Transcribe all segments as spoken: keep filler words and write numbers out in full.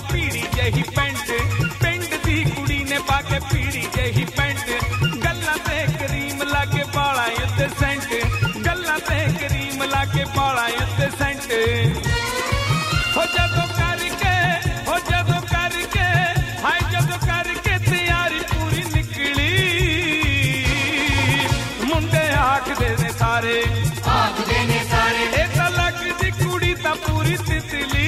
पीड़ी जही पेंट पिंड दी कुड़ी ने पाके पीड़ी जही पेंट गल्ला ते करीम लाके बाला उत्ते सेंट गल्ला ते करीम लाके बाला उत्ते सेंट हो जदों करके हो जदों करके हाय जदों करके तैयारी पूरी निकली मुंडे आखदे ने सारे आखदे ने सारे ए तां लगदी कुड़ी तां पूरी तितली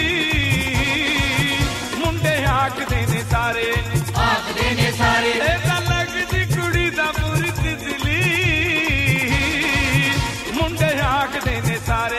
मुंडे आखदे ने सारे आखदे ने सारे ए तां लगदी कुड़ी तां पूरी तितली मुंडे आखदे ने सारे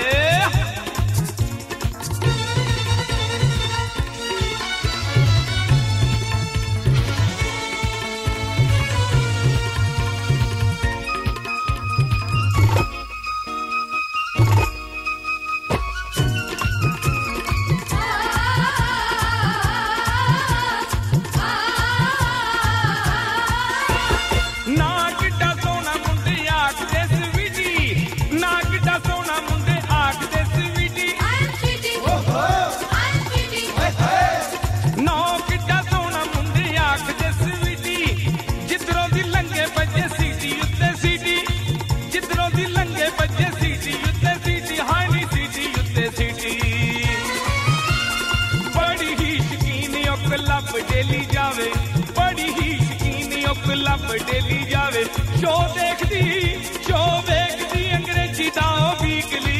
लब डेली जावे बड़ी ही शकीनी उक लब डेली जावे शो देखदी शो देखदी अंग्रेजी दा वीकली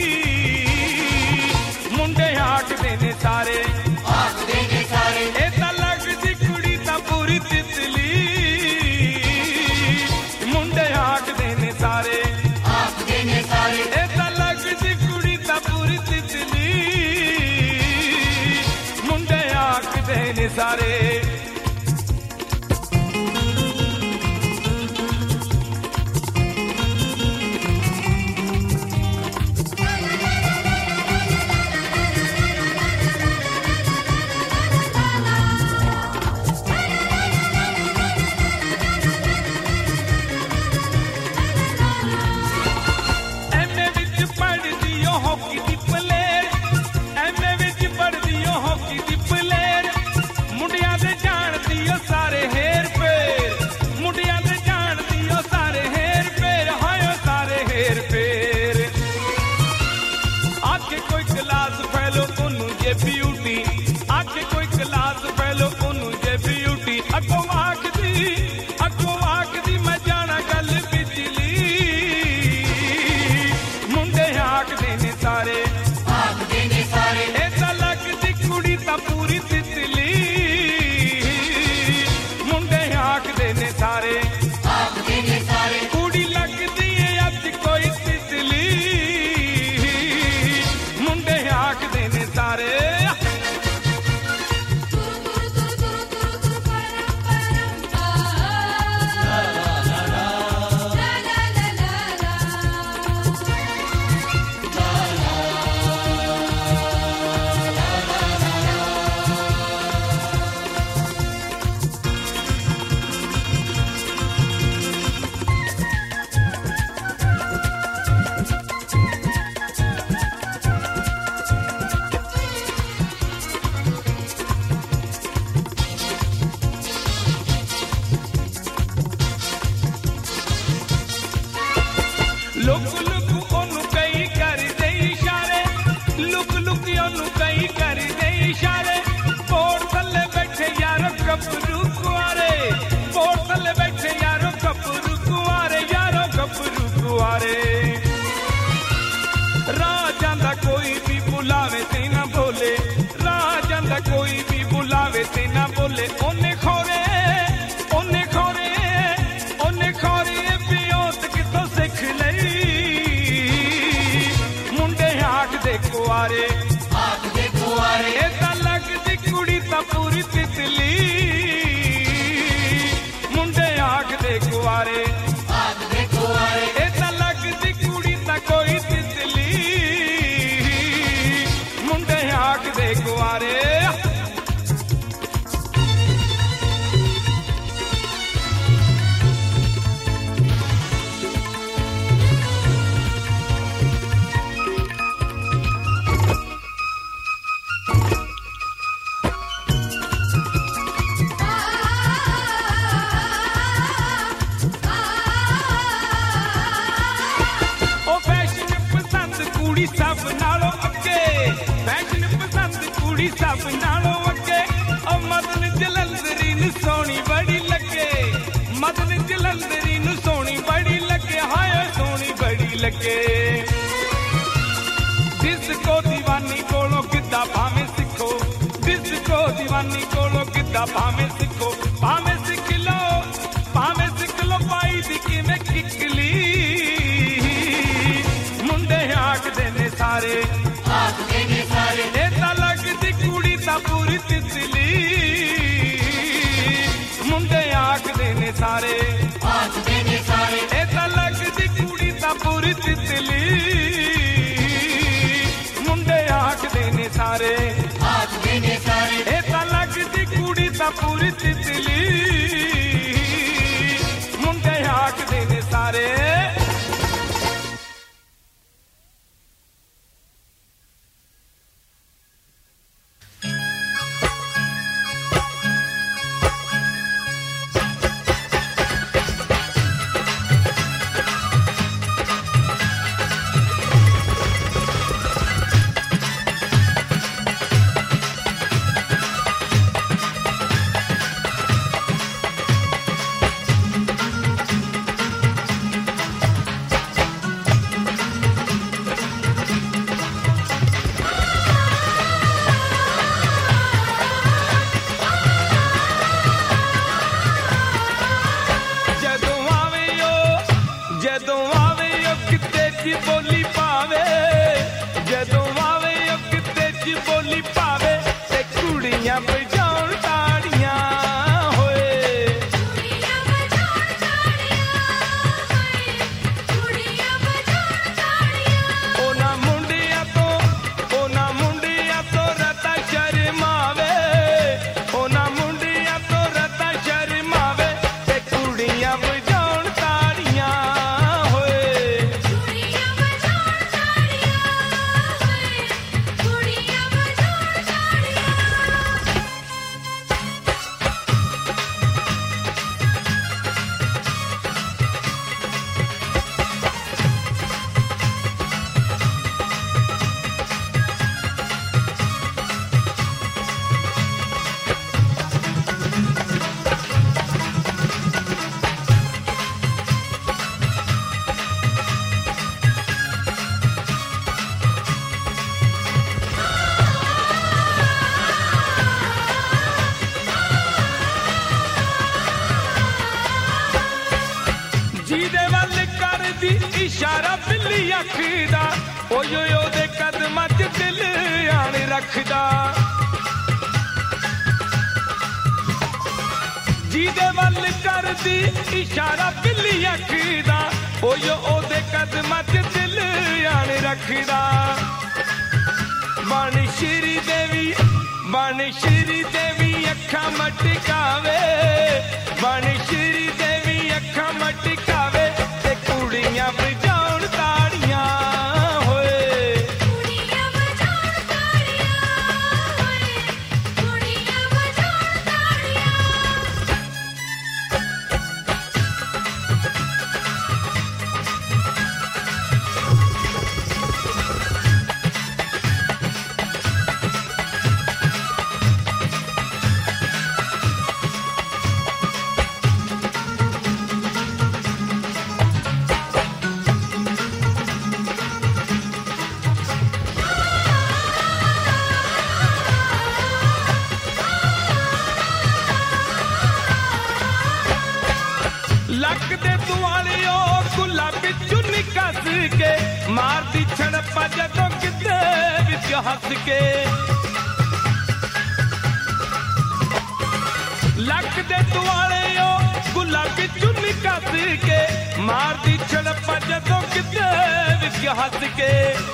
मुंडे आखदे ने सारे आखदे ने सारे ए तां लगदी कुड़ी तां पूरी तितली मुंडे आखदे ने सारे आखदे ने सारे ए तां लगदी कुड़ी तां पूरी तितली मुंडे आखदे ने सारे ब्यूटी आके कोई क्लास फैलो ओनू जे ब्यूटी अगो आखदी अगो आखदी मैं जाना गल बिजली मुंडे आखदे ने सारे आखदे ने सारे ए तां लगदी कुड़ी तां पूरी तितली मुंडे आखदे ने सारे आखदे ने सारे कुड़ी लगदी है अज कोई तितली मुंडे आखदे ने सारे लुक लुक ओनू कई कर दे इशारे लुक लुक ओनू कई कर दे इशारे बोर थल्ले बैठे यारो गबरू कुआरे बोर थल्ले बैठे यारो गबरू कुआरे यारो गबरू कुआरे राह जांदा कोई भी बुलावे ते ना बोले राह जांदा कोई भी बुलावे ते ना बोले ओने खोरे ओने खोरे ओने खोरे पियोत कितों सिख लई आखदे कुआरे आखदे कुआरे ए तां लगदी कुड़ी तां पूरी तितली मुंडे आखदे कुआरे आखदे कुआरे ए तां लगदी कुड़ी तां कोई तितली मुंडे आखदे कुआरे सब नालों अगे ओ मदन जलंधरी नूं सोहनी बड़ी लगे मदन जलंधरी नूं सोहनी बड़ी लगे हाय सोहनी बड़ी लगे डिस्को दीवानी कोलों गिद्धा भावें सिखो डिस्को दीवानी कोलों गिद्धा भावें सिखो भावें सिख लो भावें सिख लो पाई दी किवें किकली मुंडे आखदे ने सारे आखदे ने सारे ए तां लगदी कुड़ी तां पूरी तितली मुंडे आखदे ने सारे आखदे ने सारे ए तां लगदी कुड़ी तां पूरी तितली मुंडे आखदे ने सारे आखदे ने सारे ए तां लगदी कुड़ी तां पूरी तितली मुंडे आखदे ने सारे इशारा बिल्ली अखदा ओयो यो दे कदमां च दिल आण रखदा जीदे वल करदी इशारा बिल्ली अखदा ओयो ओदे कदमां च दिल आण रखदा बन श्री देवी बन श्री देवी अखां मटकावे बन श्री देवी अखां मटकावे ते कुड़ियां बजाउण ताड़ियां होए कुड़ियां बजाउण ताड़ियां होए कुड़ियां बजाउण ताड़ियां लक दे दुआलियो गुलाबी चुन्नी कस के मारदी छड़पा जदों किते विच हस के लक दे दुआलियो गुलाबी चुन्नी कस के मारदी छड़पा जदों किते विच हस के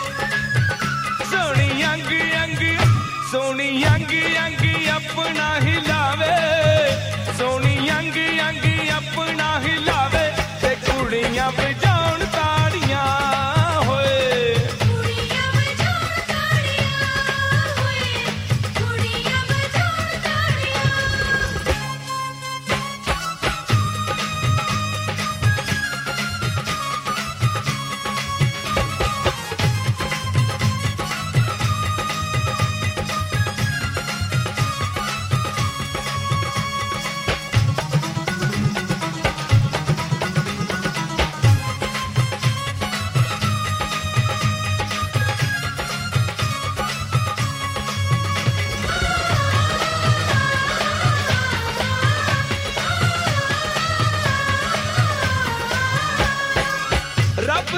सोनी अंग अंग सोनी अंग अंग अपना हिलावे सोनी अंग अंग अपना हिलावे ते कुड़ियां बजाउण ताड़ियां होए कुड़ियां बजाउण ताड़ियां होए कुड़ियां बजाउण ताड़ियां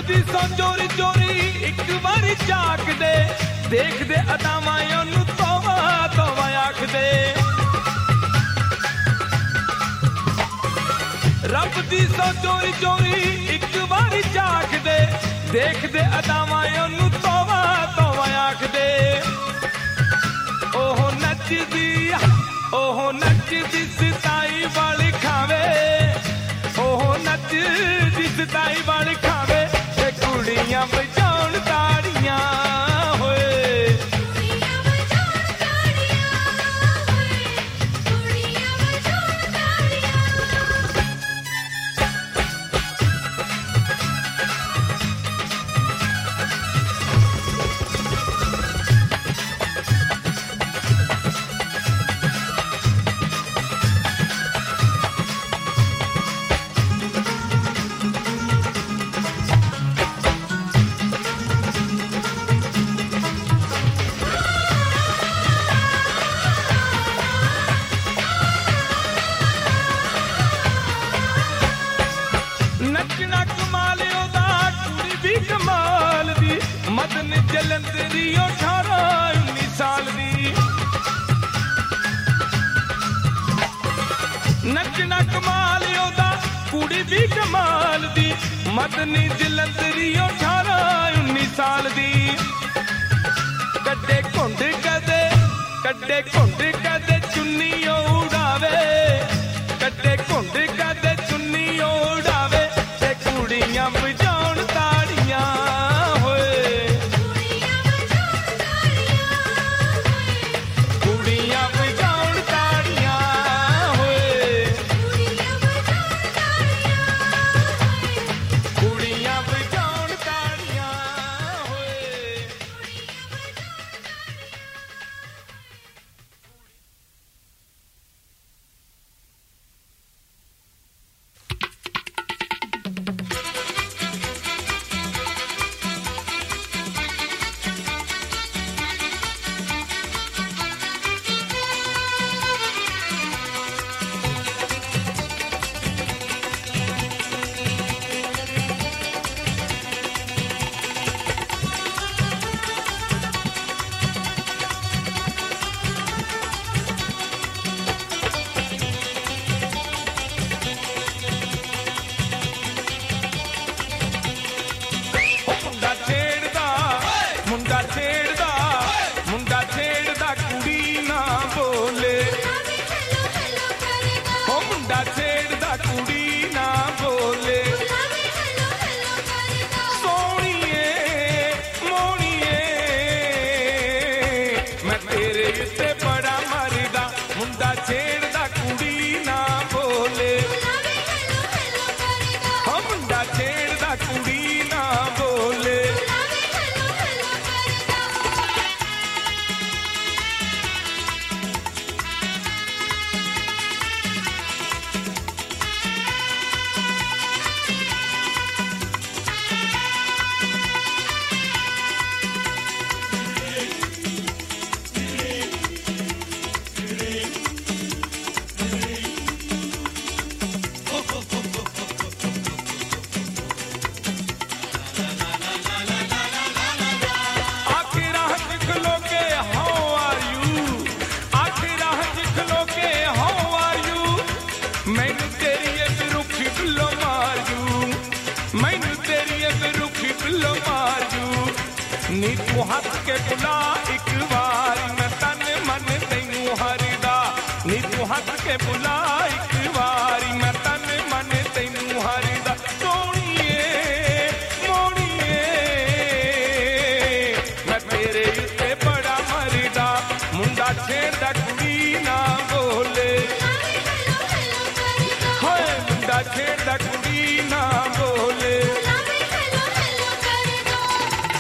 ਦੀ ਸੋ ਚੋਰੀ ਚੋਰੀ ਇੱਕ ਵਾਰੀ ਝਾਕਦੇ ਦੇਖਦੇ ਅਦਾਵਾਂ ਉਹਨੂੰ ਤੋਵਾ ਤੋਵਾ ਆਖਦੇ ਰੱਬ ਦੀ ਸੋ ਚੋਰੀ ਚੋਰੀ ਇੱਕ ਵਾਰੀ ਝਾਕਦੇ ਦੇਖਦੇ ਅਦਾਵਾਂ ਉਹਨੂੰ ਤੋਵਾ ਤੋਵਾ ਆਖਦੇ ਉਹ ਨੱਚਦੀ ਉਹ ਨੱਚਦੀ ਸਤਾਈ ਵਾਲੀ ਖਾਵੇ ਉਹ ਨੱਚਦੀ ਸਤਾਈ ਵਾਲੀ ਖਾਵੇ ਤੇ ਕੁੜੀਆਂ ਵਜਾਉਣ ਤਾੜੀਆਂ ਹੋਏ ਕੁੜੀਆਂ ਵਜਾਉਣ ਤਾੜੀਆਂ ਹੋਏ ਕੁੜੀਆਂ ਵਜਾਉਣ ਤਾੜੀਆਂ ਨੱਚਣਾ ਕਮਾਲ ਉਹਦਾ ਕੁੜੀ ਵੀ ਕਮਾਲ ਦੀ ਮਦਨ ਜਲੰਧਰੀ ਅਠਾਰਾਂ ਉੱਨੀ ਸਾਲ ਦੀ ਨੱਚਣਾ ਕਮਾਲ ਉਹਦਾ ਕੁੜੀ ਵੀ ਕਮਾਲ ਦੀ ਮਦਨ ਜਲੰਧਰੀ ਅਠਾਰਾਂ ਉੱਨੀ ਸਾਲ ਦੀ ਕੱਡੇ ਘੁੰਡ ਕਦੇ ਕੱਡੇ ਘੁੰਡ ਕਦੇ ਚੁੰਨੀ ਉਡਾਵੇ ਕੱਡੇ ਘੁੰਡ ਕਦੇ ਚੁੰਨੀ ਉਡਾਵੇ ਤੇ ਕੁੜੀਆਂ ਵਜਾਉਣ ਤਾੜੀਆਂ ਹੋਏ ਕੁੜੀਆਂ ਵਜਾਉਣ ਤਾੜੀਆਂ ਹੋਏ ਕੁੜੀਆਂ ਵਜਾਉਣ ਤਾੜੀਆਂ ਹੋਏ ਕੁੜੀਆਂ ਵਜਾਉਣ ਤਾੜੀਆਂ ਹੋਏ ਕੁੜੀਆਂ ਵਜਾਉਣ ਤਾੜੀਆਂ ਹੋਏ ਮੁੰਡਾ ਛੇੜਦਾ ਮੁੰਡਾ ਛੇੜਦਾ ਮੁੰਡਾ ਛੇੜਦਾ ਕੁੜੀ ਨਾ ਬੋਲੇ ਲਾਵੇ ਹੈਲੋ ਹੈਲੋ ਕਰਦਾ ਉਹ ਮੁੰਡਾ ਛੇੜਦਾ ਕੁੜੀ ਨਾ ਬੋਲੇ ਲਾਵੇ ਹੈਲੋ ਹੈਲੋ ਕਰਦਾ ਸੋਹਣੀਏ ਮੋਹਣੀਏ ਮੈਂ ਤੇਰੇ ਉੱਤੇ ਬੜਾ ਮਰਦਾ ਮੁੰਡਾ ਛੇੜਦਾ ਕੁੜੀ ਨਾ ਬੋਲੇ ਲਾਵੇ ਹੈਲੋ ਹੈਲੋ ਕਰਦਾ ਉਹ ਮੁੰਡਾ ਛੇੜਦਾ ਕੁੜੀ ਨਾ ਬੋਲੇ ਲਾਵੇ ਹੈਲੋ ਹੈਲੋ ਕਰਦਾ ਆਖਿਰ ਰਾਹ ਚ ਖਲੋ ਕੇ ਹਾਊ ਆਰ ਯੂ ਆਖਿਰ ਰਾਹ ਚ ਖਲੋ ਕੇ ਹਾਊ ਆਰ ਯੂ ਮੈਨੂੰ ਤੇਰੀ ਇਹ ਰੁੱਖੀ ਬਿੱਲੋ ਮਾਰ ਜੂ ਮੈਨੂੰ ਤੇਰੀ ਇਹ ਰੁੱਖੀ ਬਿੱਲੋ ਮਾਰ ਜੂ ਨੀ ਤੂੰ ਹੱਸ ਕੇ ਬੁਲਾ ਇੱਕ ਵਾਰੀ ਮੈਂ ਤਨ ਮਨ ਤੈਨੂੰ ਹਰਦਾ ਨੀ ਤੂੰ ਹੱਸ ਕੇ ਬੁਲਾ ਇੱਕ ਵਾਰੀ ਮੈਂ ਤਨ ਮਨ ਤੈਨੂੰ ਹਰਦਾ ਸੋਹਣੀਏ ਮੋਹਣੀਏ ਮੈਂ ਤੇਰੇ ਉੱਤੇ ਬੜਾ ਮਰਦਾ ਮੁੰਡਾ ਛੇੜਦਾ ਕੁੜੀ ਨਾ ਬੋਲੇ ਲਾਵੇ ਹੈਲੋ ਹੈਲੋ ਕਰਦਾ ਹੋਏ ਮੁੰਡਾ ਛੇੜਦਾ ਕੁੜੀ ਨਾ ਬੋਲੇ ਲਾਵੇ ਹੈਲੋ ਹੈਲੋ ਕਰਦਾ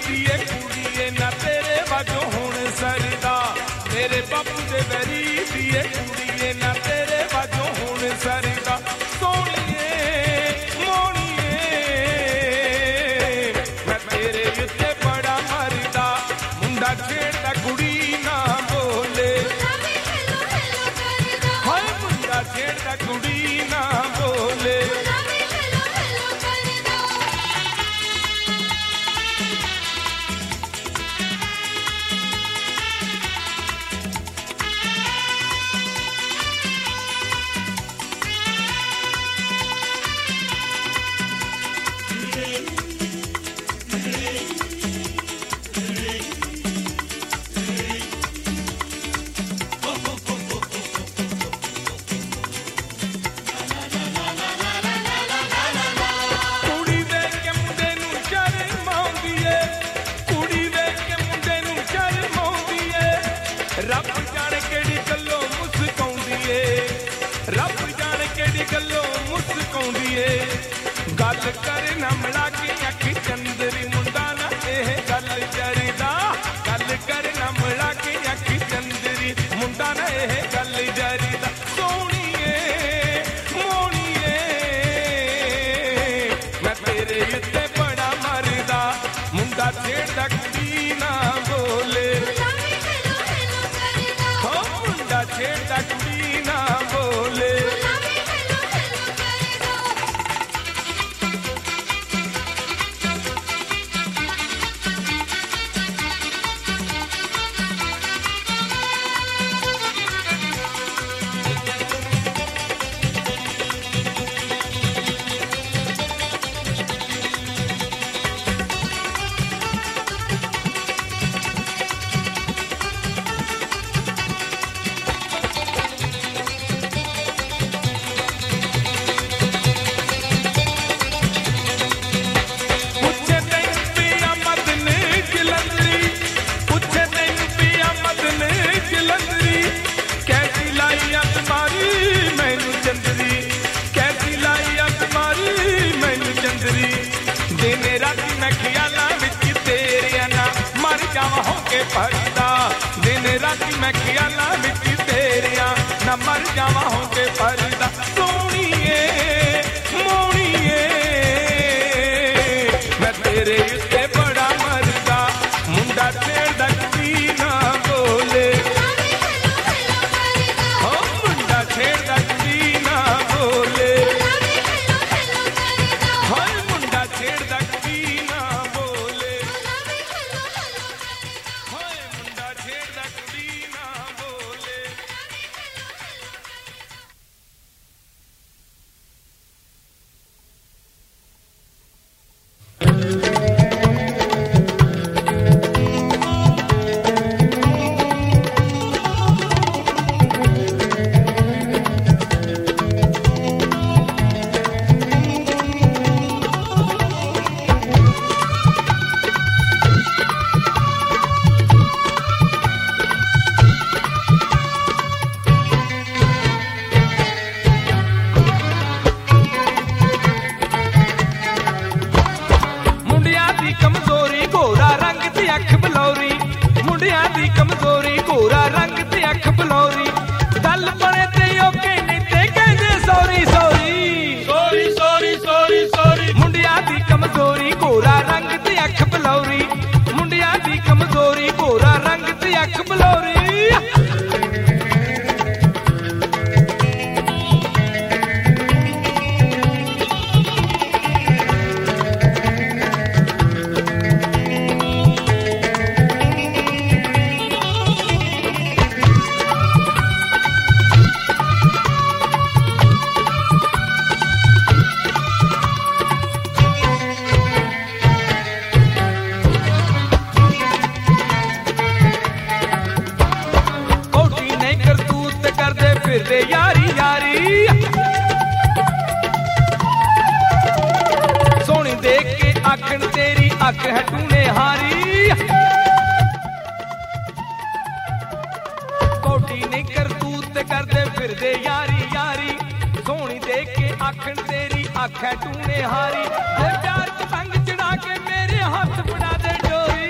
ਦੀਏ ਕੁੜੀਏ ਨਾ ਤੇਰੇ ਵਾਜੋ ਹੁਣ ਸਰਦਾ ਮੇਰੇ ਬਾਪੂ ਦੇ ਵੈਰੀ ਦੀਏ ਕੁੜੀਏ ਨਾ ਤੇਰੇ ਵਾਜੋ ਹੁਣ ਸਰਦਾ ਸੋਹਣੀਏ ਮੋਹਣੀਏ ਮੈਂ ਤੇਰੇ ਉੱਤੇ ਬੜਾ ਮਰਦਾ ਮੁੰਡਾ ਛੇੜਦਾ ਕੁੜੀ ਨਾ ਬੋਲੇ ਹਾਏ ਮੁੰਡਾ ਛੇੜਦਾ ਕੁੜੀ ਨਾ ਬੋਲੇ ਰੱਬ ਜਾਣੇ ਕਿਹੜੀ ਗੱਲੋਂ ਮੁਸਕਾਉਂਦੀ ਏ ਰੱਬ ਜਾਣੇ ਕਿਹੜੀ ਗੱਲੋਂ ਮੁਸਕਾਉਂਦੀ ਏ ਗੱਲ ਕਰ ਨਾ ਮਿਲਾ ਕੇ ਅੱਖ ਚੰਦਰੀ ਮੁੰਡਾ ਨਾ ਇਹ ਗੱਲ ਜਰੀਦਾ ਗੱਲ ਕਰ ਨਾ ਮਿਲਾ ਕੇ ਅੱਖ ਚੰਦਰੀ ਮੁੰਡਾ ਨਾ ਇਹ ਗੱਲ ਜਰੀਦਾ ਸੋਹਣੀਏ ਮੋਹਣੀਏ ਮੈਂ ਤੇਰੇ ਉੱਤੇ ਬੜਾ ਮਰਦਾ ਮੁੰਡਾ ਛੇੜਦਾ ਕੁੜੀ ਨਾ ਬੋਲੇ ਛੇੜਦਾ ਕੁੜੀ ਨਾ ਬੋਲੇ परदा दिन राती मैं ख्याला विच तेरिया ना मर जावा होके परदा सोहणीए मोहणीए मैं तेरे उत्ते बड़ा मरदा मुंडा छेड़दा कुड़ी ना बोले हो मुंडा छेड़दा कुड़ी ना बोले हाय मुंडा छेड़दा कुड़ी ना बोले फिरदे यारी यारी सोहनी देख के आखन तेरी अख है टूने हारी कोठी नहीं करतूत करदे फिरदे यारी यारी सोहनी देख के आखन तेरी अख है टूने हारी प्यार पतंग चढ़ा के मेरे हाथ फड़ा दे डोरी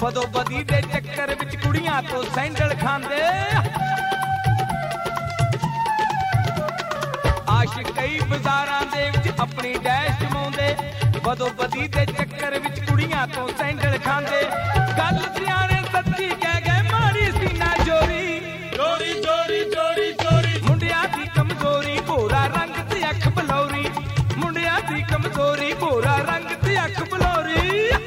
ਬਦੋ ਬਦੀ ਦੇ ਚੱਕਰ ਵਿੱਚ ਕੁੜੀਆਂ ਤੋਂ ਸੈਂਡਲ ਖਾਂਦੇ ਆਸ਼ਿਕ ਕਈ ਬਾਜ਼ਾਰਾਂ ਦੇ ਵਿੱਚ ਆਪਣੀ ਡੈਸ਼ ਜਮਾਉਂਦੇ ਬਦੋ ਬਦੀ ਦੇ ਚੱਕਰ ਵਿੱਚ ਕੁੜੀਆਂ ਤੋਂ ਸੈਂਡਲ ਖਾਂਦੇ ਗੱਲ ਸਿਆਣੇ ਸੱਚੀ ਕਹਿ ਗਏ ਮਾਰੀ ਸੀ ਨਾ ਜੋਰੀ ਚੋਰੀ ਚੋਰੀ ਚੋਰੀ ਚੋਰੀ ਮੁੰਡਿਆਂ ਦੀ ਕਮਜ਼ੋਰੀ ਭੋਰਾ ਰੰਗ ਤੇ ਅੱਖ ਬਲੌਰੀ ਮੁੰਡਿਆਂ ਦੀ ਕਮਜ਼ੋਰੀ ਭੋਰਾ ਰੰਗ ਤੇ ਅੱਖ ਬਲੌਰੀ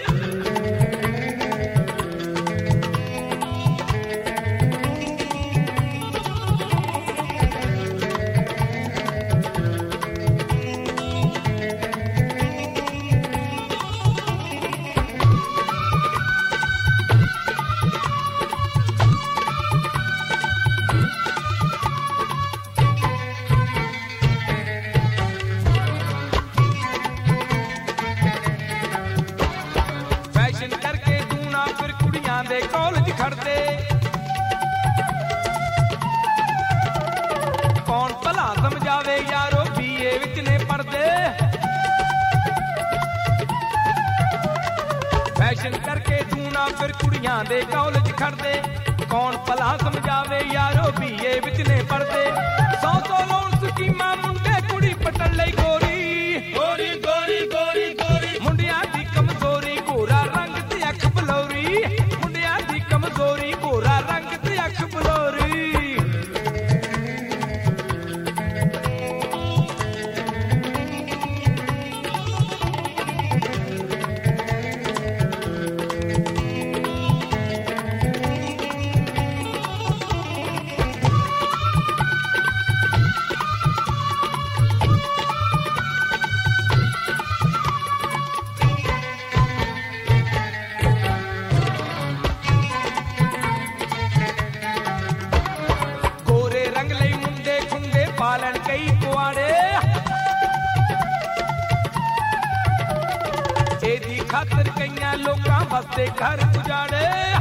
ਕਰਕੇ ਦੂਣਾ ਫਿਰ ਕੁੜੀਆਂ ਦੇ ਕਾਲਜ ਖੜਦੇ ਕੌਣ ਭਲਾ ਸਮਝਾਵੇ ਯਾਰੋ ਬੀਏ ਵਿੱਚ ਨੇ ਪੜਦੇ ਫੈਸ਼ਨ ਕਰਕੇ ਦੂਣਾ ਫਿਰ ਕੁੜੀਆਂ ਦੇ ਕਾਲਜ ਖੜਦੇ ਕੌਣ ਭਲਾ ਸਮਝਾਵੇ ਯਾਰੋ ਬੀਏ ਵਿੱਚ ਨੇ ਪੜਦੇ ਸੌ ਸੌ ਲੋਨ ਸਕੀਮਾਂ ਮੁੰਡੇ ਕੁੜੀ ਪਟਣ ਲਈ ਗੋਰੀ ਗੋਰੀ ਗੋਰੀ ਗੋਰੀ ਗੋਰੀ ਮੁੰਡਿਆਂ ਦੀ ਕਮਜ਼ੋਰੀ ਗੋਰਾ ਰੰਗ ਤੇ ਅੱਖ ਬਲੌਰੀ ਮੁੰਡਿਆਂ ਦੀ ਕਮਜ਼ੋਰੀ ਗੋਰਾ ਰੰਗ ਤੇ ਅੱਖ ਬਲੌਰੀ ਪਾਲਣ ਕਈ ਕੁਆੜੇ ਇਹਦੀ ਖਾਤਰ ਕਈਆਂ ਲੋਕਾਂ ਵਾਸਤੇ ਘਰ ਉਜਾੜੇ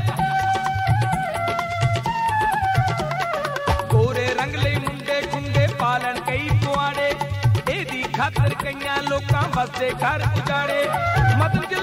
ਗੋਰੇ ਰੰਗ ਲਈ ਮੁੰਡੇ ਖੁੰਡੇ ਪਾਲਣ ਕਈ ਕੁਆੜੇ ਇਹਦੀ ਖਾਤਰ ਕਈਆਂ ਲੋਕਾਂ ਵਾਸਤੇ ਘਰ ਉਜਾੜੇ ਮਤਲਬ